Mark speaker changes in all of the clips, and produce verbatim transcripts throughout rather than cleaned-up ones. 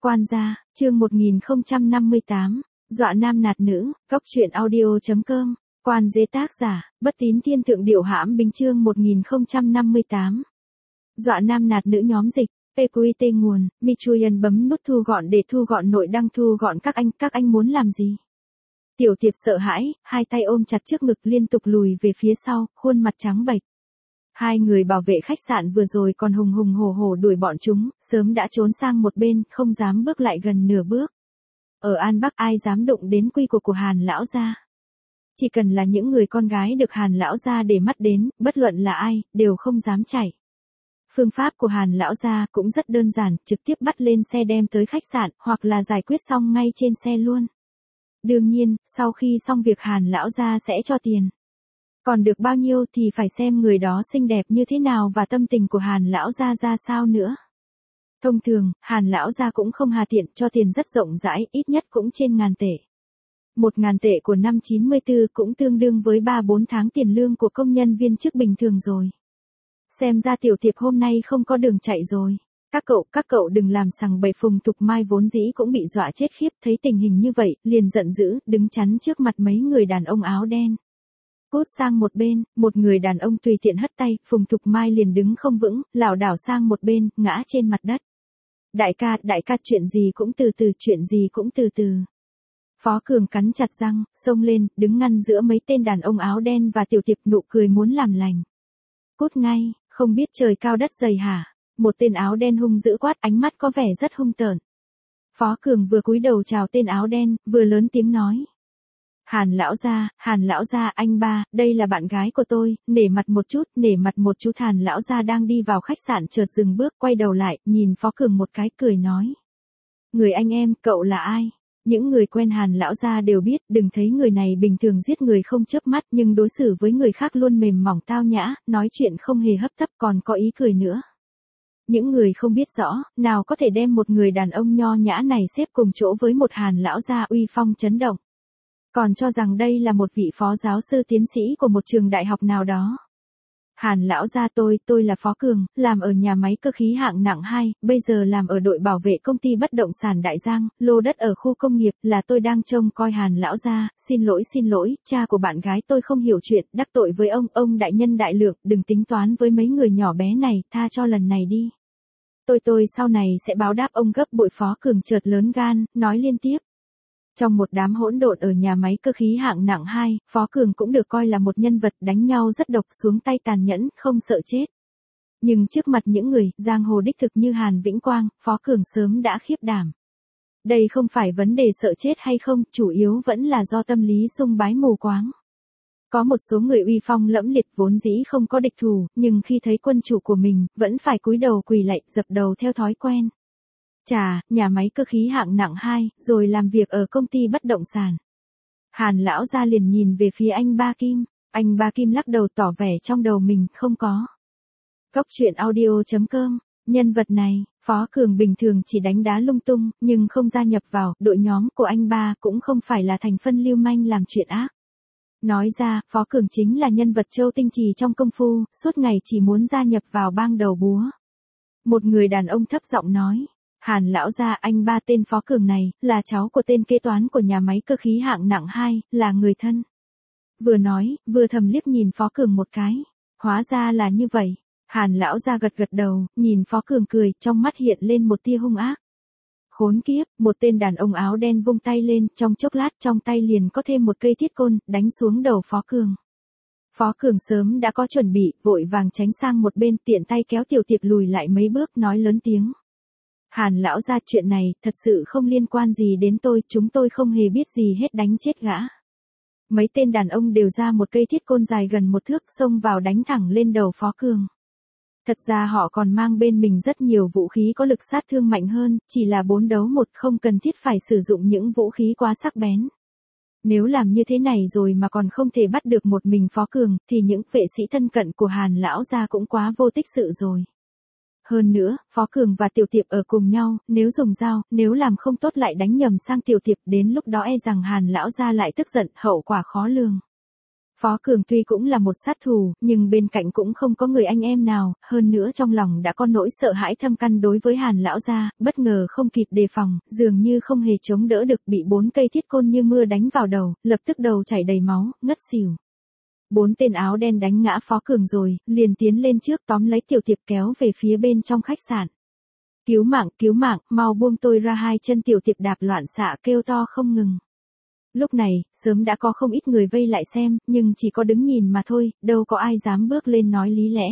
Speaker 1: Quan gia, chương một nghìn không trăm năm mươi tám, dọa nam nạt nữ, cóc truyện audio.com, quan dế tác giả, bất tín thiên thượng điệu hãm bính chương một nghìn không trăm năm mươi tám. Dọa nam nạt nữ nhóm dịch, pê quy tê nguồn, Michuyen bấm nút thu gọn để thu gọn nội đăng thu gọn các anh, các anh muốn làm gì? Tiểu Tiệp sợ hãi, hai tay ôm chặt trước ngực liên tục lùi về phía sau, khuôn mặt trắng bệch. Hai người bảo vệ khách sạn vừa rồi còn hùng hùng hổ hổ đuổi bọn chúng, sớm đã trốn sang một bên, không dám bước lại gần nửa bước. Ở An Bắc ai dám đụng đến quy củ của Hàn lão gia? Chỉ cần là những người con gái được Hàn lão gia để mắt đến, bất luận là ai, đều không dám chạy. Phương pháp của Hàn lão gia cũng rất đơn giản, trực tiếp bắt lên xe đem tới khách sạn, hoặc là giải quyết xong ngay trên xe luôn. Đương nhiên, sau khi xong việc Hàn lão gia sẽ cho tiền. Còn được bao nhiêu thì phải xem người đó xinh đẹp như thế nào và tâm tình của Hàn lão gia ra sao nữa. Thông thường, Hàn lão gia cũng không hà tiện, cho tiền rất rộng rãi, ít nhất cũng trên ngàn tệ. Một ngàn tệ của năm chín mươi tư cũng tương đương với ba bốn tháng tiền lương của công nhân viên chức bình thường rồi. Xem ra Tiểu Tiệp hôm nay không có đường chạy rồi. Các cậu, các cậu đừng làm sằng bậy. Phùng Thục Mai vốn dĩ cũng bị dọa chết khiếp, thấy tình hình như vậy, liền giận dữ, đứng chắn trước mặt mấy người đàn ông áo đen. Cút sang một bên, một người đàn ông tùy tiện hất tay, Phùng Thục Mai liền đứng không vững, lảo đảo sang một bên, ngã trên mặt đất. Đại ca, đại ca chuyện gì cũng từ từ, chuyện gì cũng từ từ. Phó Cường cắn chặt răng, xông lên, đứng ngăn giữa mấy tên đàn ông áo đen và Tiểu Tiệp, nụ cười muốn làm lành. Cút ngay, không biết trời cao đất dày hả? Một tên áo đen hung dữ quát, ánh mắt có vẻ rất hung tợn. Phó Cường vừa cúi đầu chào tên áo đen, vừa lớn tiếng nói. Hàn lão gia, Hàn lão gia, anh ba, đây là bạn gái của tôi, nể mặt một chút, nể mặt một chút. Hàn lão gia đang đi vào khách sạn chợt dừng bước, quay đầu lại, nhìn Phó Cường một cái, cười nói. Người anh em, cậu là ai? Những người quen Hàn lão gia đều biết, đừng thấy người này bình thường giết người không chớp mắt, nhưng đối xử với người khác luôn mềm mỏng tao nhã, nói chuyện không hề hấp tấp, còn có ý cười nữa. Những người không biết rõ, nào có thể đem một người đàn ông nho nhã này xếp cùng chỗ với một Hàn lão gia uy phong chấn động. Còn cho rằng đây là một vị phó giáo sư tiến sĩ của một trường đại học nào đó. Hàn lão gia, tôi, tôi là Phó Cường, làm ở nhà máy cơ khí hạng nặng hai, bây giờ làm ở đội bảo vệ công ty bất động sản Đại Giang, lô đất ở khu công nghiệp, là tôi đang trông coi Hàn lão gia, xin lỗi xin lỗi, cha của bạn gái tôi không hiểu chuyện, đắc tội với ông, ông đại nhân đại lượng, đừng tính toán với mấy người nhỏ bé này, tha cho lần này đi. Tôi tôi sau này sẽ báo đáp ông gấp bội. Phó Cường chợt lớn gan, nói liên tiếp. Trong một đám hỗn độn ở nhà máy cơ khí hạng nặng hai, Phó Cường cũng được coi là một nhân vật đánh nhau rất độc, xuống tay tàn nhẫn, không sợ chết. Nhưng trước mặt những người giang hồ đích thực như Hàn Vĩnh Quang, Phó Cường sớm đã khiếp đảm. Đây không phải vấn đề sợ chết hay không, chủ yếu vẫn là do tâm lý sung bái mù quáng. Có một số người uy phong lẫm liệt vốn dĩ không có địch thủ, nhưng khi thấy quân chủ của mình, vẫn phải cúi đầu quỳ lạy, dập đầu theo thói quen. Chà, nhà máy cơ khí hạng nặng hai, rồi làm việc ở công ty bất động sản. Hàn lão gia liền nhìn về phía anh Ba Kim, anh Ba Kim lắc đầu tỏ vẻ trong đầu mình không có. Cóc truyện audio.com, nhân vật này, Phó Cường bình thường chỉ đánh đá lung tung, nhưng không gia nhập vào, đội nhóm của anh ba cũng không phải là thành phân lưu manh làm chuyện ác. Nói ra, Phó Cường chính là nhân vật châu tinh trì trong công phu, suốt ngày chỉ muốn gia nhập vào bang đầu búa. Một người đàn ông thấp giọng nói. Hàn lão gia, anh ba tên Phó Cường này, là cháu của tên kế toán của nhà máy cơ khí hạng nặng hai, là người thân. Vừa nói, vừa thầm liếc nhìn Phó Cường một cái. Hóa ra là như vậy. Hàn lão gia gật gật đầu, nhìn Phó Cường cười, trong mắt hiện lên một tia hung ác. Khốn kiếp, một tên đàn ông áo đen vung tay lên, trong chốc lát trong tay liền có thêm một cây thiết côn, đánh xuống đầu Phó Cường. Phó Cường sớm đã có chuẩn bị, vội vàng tránh sang một bên, tiện tay kéo Tiểu Tiệp lùi lại mấy bước, nói lớn tiếng. Hàn lão gia, chuyện này, thật sự không liên quan gì đến tôi, chúng tôi không hề biết gì hết, đánh chết gã. Mấy tên đàn ông đều ra một cây thiết côn dài gần một thước, xông vào đánh thẳng lên đầu Phó Cường. Thật ra họ còn mang bên mình rất nhiều vũ khí có lực sát thương mạnh hơn, chỉ là bốn đấu một, không cần thiết phải sử dụng những vũ khí quá sắc bén. Nếu làm như thế này rồi mà còn không thể bắt được một mình Phó Cường, thì những vệ sĩ thân cận của Hàn lão gia cũng quá vô tích sự rồi. Hơn nữa, Phó Cường và Tiểu Tiệp ở cùng nhau, nếu dùng dao, nếu làm không tốt lại đánh nhầm sang Tiểu Tiệp, đến lúc đó e rằng Hàn lão gia lại tức giận, hậu quả khó lường. Phó Cường tuy cũng là một sát thủ, nhưng bên cạnh cũng không có người anh em nào, hơn nữa trong lòng đã có nỗi sợ hãi thâm căn đối với Hàn lão gia, bất ngờ không kịp đề phòng, dường như không hề chống đỡ được bị bốn cây thiết côn như mưa đánh vào đầu, lập tức đầu chảy đầy máu, ngất xỉu. Bốn tên áo đen đánh ngã Phó Cường rồi, liền tiến lên trước tóm lấy Tiểu Tiệp kéo về phía bên trong khách sạn. Cứu mạng, cứu mạng, mau buông tôi ra, hai chân Tiểu Tiệp đạp loạn xạ kêu to không ngừng. Lúc này, sớm đã có không ít người vây lại xem, nhưng chỉ có đứng nhìn mà thôi, đâu có ai dám bước lên nói lý lẽ.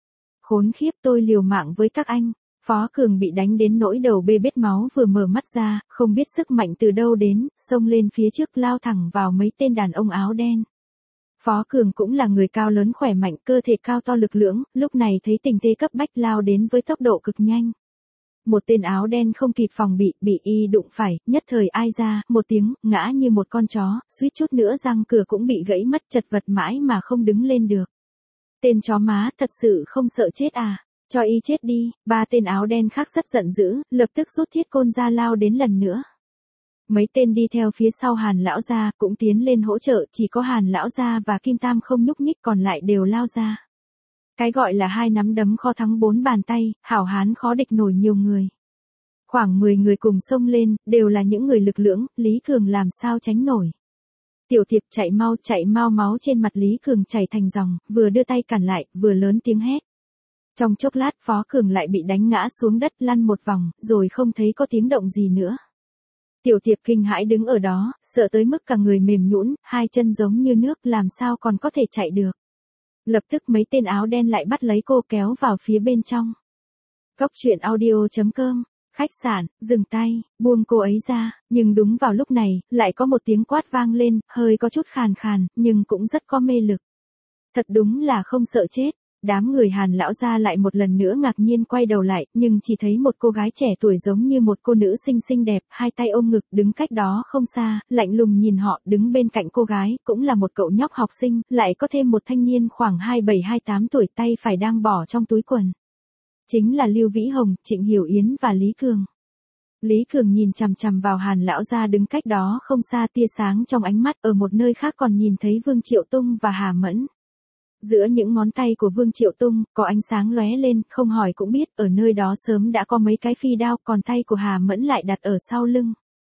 Speaker 1: Khốn khiếp, tôi liều mạng với các anh. Phó Cường bị đánh đến nỗi đầu bê bết máu, vừa mở mắt ra, không biết sức mạnh từ đâu đến, xông lên phía trước lao thẳng vào mấy tên đàn ông áo đen. Phó Cường cũng là người cao lớn khỏe mạnh, cơ thể cao to lực lưỡng, lúc này thấy tình thế cấp bách lao đến với tốc độ cực nhanh. Một tên áo đen không kịp phòng bị, bị y đụng phải, nhất thời ai ra, một tiếng, ngã như một con chó, suýt chút nữa răng cửa cũng bị gãy mất, chật vật mãi mà không đứng lên được. Tên chó má, thật sự không sợ chết à? Cho y chết đi. Ba tên áo đen khác rất giận dữ, lập tức rút thiết côn ra lao đến lần nữa. Mấy tên đi theo phía sau Hàn lão gia cũng tiến lên hỗ trợ, chỉ có Hàn lão gia và Kim Tam không nhúc nhích, còn lại đều lao ra. Cái gọi là hai nắm đấm khó thắng bốn bàn tay, hảo hán khó địch nổi nhiều người. Khoảng mười người cùng xông lên, đều là những người lực lưỡng, Lý Cường làm sao tránh nổi. Tiểu Tiệp chạy mau, chạy mau, máu trên mặt Lý Cường chảy thành dòng, vừa đưa tay cản lại, vừa lớn tiếng hét. Trong chốc lát Phó Cường lại bị đánh ngã xuống đất lăn một vòng, rồi không thấy có tiếng động gì nữa. Tiểu Tiệp kinh hãi đứng ở đó, sợ tới mức cả người mềm nhũn, hai chân giống như nước, làm sao còn có thể chạy được. Lập tức mấy tên áo đen lại bắt lấy cô kéo vào phía bên trong. Cốc truyện audio chấm com, khách sạn, dừng tay, buông cô ấy ra, nhưng đúng vào lúc này, lại có một tiếng quát vang lên, hơi có chút khàn khàn, nhưng cũng rất có mê lực. Thật đúng là không sợ chết. Đám người Hàn lão gia lại một lần nữa ngạc nhiên quay đầu lại, nhưng chỉ thấy một cô gái trẻ tuổi giống như một cô nữ sinh xinh đẹp, hai tay ôm ngực, đứng cách đó không xa, lạnh lùng nhìn họ, đứng bên cạnh cô gái, cũng là một cậu nhóc học sinh, lại có thêm một thanh niên khoảng hai mươi bảy hai mươi tám tuổi, tay phải đang bỏ trong túi quần. Chính là Lưu Vĩ Hồng, Trịnh Hiểu Yến và Lý Cường. Lý Cường nhìn chằm chằm vào Hàn lão gia đứng cách đó không xa, tia sáng trong ánh mắt, ở một nơi khác còn nhìn thấy Vương Triệu Tung và Hà Mẫn. Giữa những ngón tay của Vương Triệu Tung, có ánh sáng lóe lên, không hỏi cũng biết, ở nơi đó sớm đã có mấy cái phi đao, còn tay của Hà Mẫn lại đặt ở sau lưng.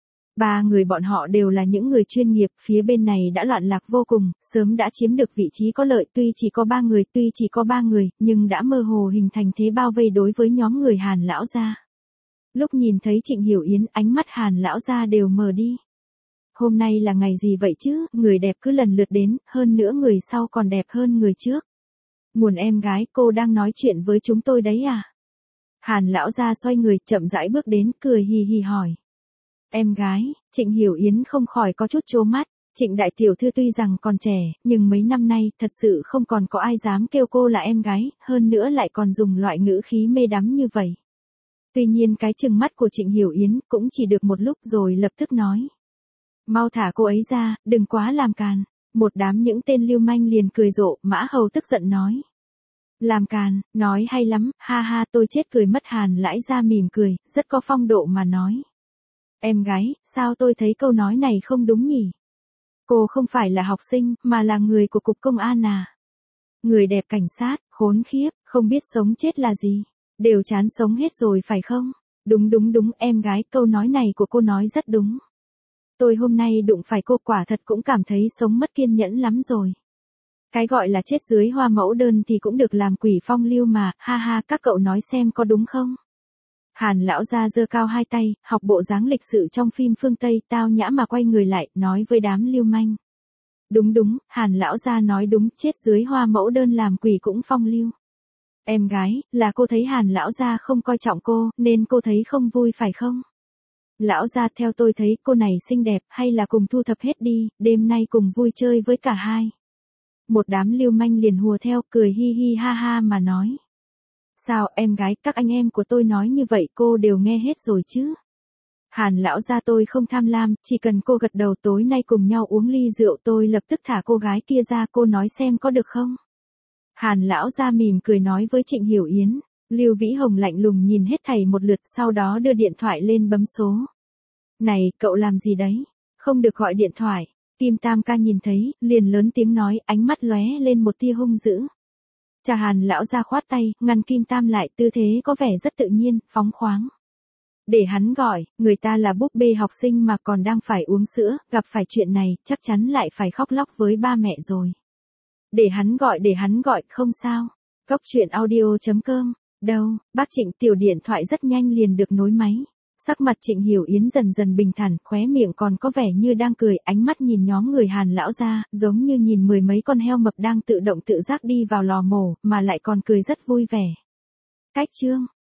Speaker 1: Ba người bọn họ đều là những người chuyên nghiệp, phía bên này đã loạn lạc vô cùng, sớm đã chiếm được vị trí có lợi, tuy chỉ có ba người, tuy chỉ có ba người, nhưng đã mơ hồ hình thành thế bao vây đối với nhóm người Hàn lão gia. Lúc nhìn thấy Trịnh Hiểu Yến, ánh mắt Hàn lão gia đều mờ đi. Hôm nay là ngày gì vậy chứ, người đẹp cứ lần lượt đến, hơn nữa người sau còn đẹp hơn người trước. Nguồn em gái, cô đang nói chuyện với chúng tôi đấy à? Hàn lão gia xoay người, chậm rãi bước đến, cười hì hì hỏi. Em gái, Trịnh Hiểu Yến không khỏi có chút trố mắt. Trịnh đại tiểu thư tuy rằng còn trẻ, nhưng mấy năm nay, thật sự không còn có ai dám kêu cô là em gái, hơn nữa lại còn dùng loại ngữ khí mê đắm như vậy. Tuy nhiên cái trừng mắt của Trịnh Hiểu Yến cũng chỉ được một lúc rồi lập tức nói. Mau thả cô ấy ra, đừng quá làm càn. Một đám những tên lưu manh liền cười rộ, Mã Hầu tức giận nói. Làm càn, nói hay lắm, ha ha, tôi chết cười mất. Hàn Lãi Gia mỉm cười, rất có phong độ mà nói. Em gái, sao tôi thấy câu nói này không đúng nhỉ? Cô không phải là học sinh, mà là người của cục công an à? Người đẹp cảnh sát, khốn khiếp, không biết sống chết là gì. Đều chán sống hết rồi phải không? Đúng đúng đúng, em gái, câu nói này của cô nói rất đúng. Tôi hôm nay đụng phải cô quả thật cũng cảm thấy sống mất kiên nhẫn lắm rồi. Cái gọi là chết dưới hoa mẫu đơn thì cũng được làm quỷ phong lưu mà, ha ha, các cậu nói xem có đúng không? Hàn lão gia giơ cao hai tay, học bộ dáng lịch sự trong phim phương Tây, tao nhã mà quay người lại, nói với đám lưu manh. Đúng đúng, Hàn lão gia nói đúng, chết dưới hoa mẫu đơn làm quỷ cũng phong lưu. Em gái, là cô thấy Hàn lão gia không coi trọng cô, nên cô thấy không vui phải không? Lão gia, theo tôi thấy cô này xinh đẹp, hay là cùng thu thập hết đi, đêm nay cùng vui chơi với cả hai. Một đám lưu manh liền hùa theo, cười hi hi ha ha mà nói. Sao em gái, các anh em của tôi nói như vậy cô đều nghe hết rồi chứ? Hàn lão gia, tôi không tham lam, chỉ cần cô gật đầu tối nay cùng nhau uống ly rượu tôi lập tức thả cô gái kia ra, cô nói xem có được không? Hàn lão gia mỉm cười nói với Trịnh Hiểu Yến. Lưu Vĩ Hồng lạnh lùng nhìn hết thảy một lượt, sau đó đưa điện thoại lên bấm số. Này, cậu làm gì đấy? Không được gọi điện thoại. Kim Tam ca nhìn thấy, liền lớn tiếng nói, ánh mắt lóe lên một tia hung dữ. Cha Hàn lão ra khoát tay, ngăn Kim Tam lại, tư thế có vẻ rất tự nhiên, phóng khoáng. Để hắn gọi, người ta là búp bê học sinh mà còn đang phải uống sữa, gặp phải chuyện này, chắc chắn lại phải khóc lóc với ba mẹ rồi. Để hắn gọi để hắn gọi, không sao. Cốc truyện audio chấm com. Đâu, bác Trịnh, tiểu điện thoại rất nhanh liền được nối máy. Sắc mặt Trịnh Hiểu Yến dần dần bình thản, khóe miệng còn có vẻ như đang cười, ánh mắt nhìn nhóm người Hàn lão ra, giống như nhìn mười mấy con heo mập đang tự động tự giác đi vào lò mổ, mà lại còn cười rất vui vẻ. Cách chương